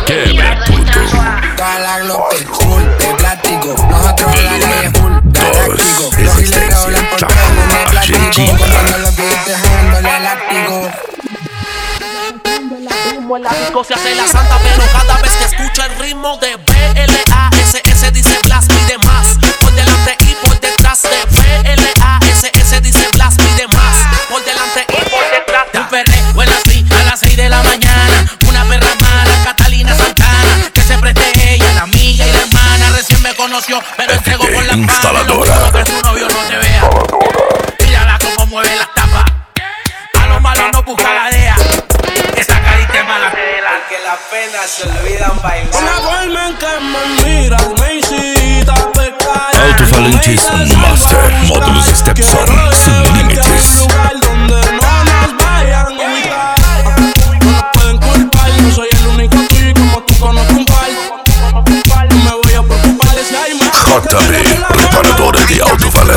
que me puto. Toda la glope full de plástico. Nosotros en la calle full galáctico. Los giles que hablan por todo en el plástico. Contando lo que esté jalándole elástico. En la disco se hace la santa, pero cada vez que escucha el ritmo de BLASS dice Blast pide más. Por delante y por detrás de BLASS dice Blast pide más. Por delante y por detrás. Un perreo en la street a las 6 de la mañana. Una perra mala, Catalina Santana. Que se preste ella, la amiga y la hermana. Recién me conoció, pero entregó por la instaladora. No que su novio no te vea. Mírala como mueve las tapas. A lo malo no busca la DEA. Esa carita es mala tela. Que las penas se olvidan bailar. La forma en que me miras me incita a pecar. Alto-falanges Master Módulos Stepson sin límites. Lugar donde no nos vayan a ubicar. No nos pueden culpar, no soy el único aquí como tú conozco un par. No me voy a preocupar si hay más. JB, reparadores de alto-falanges.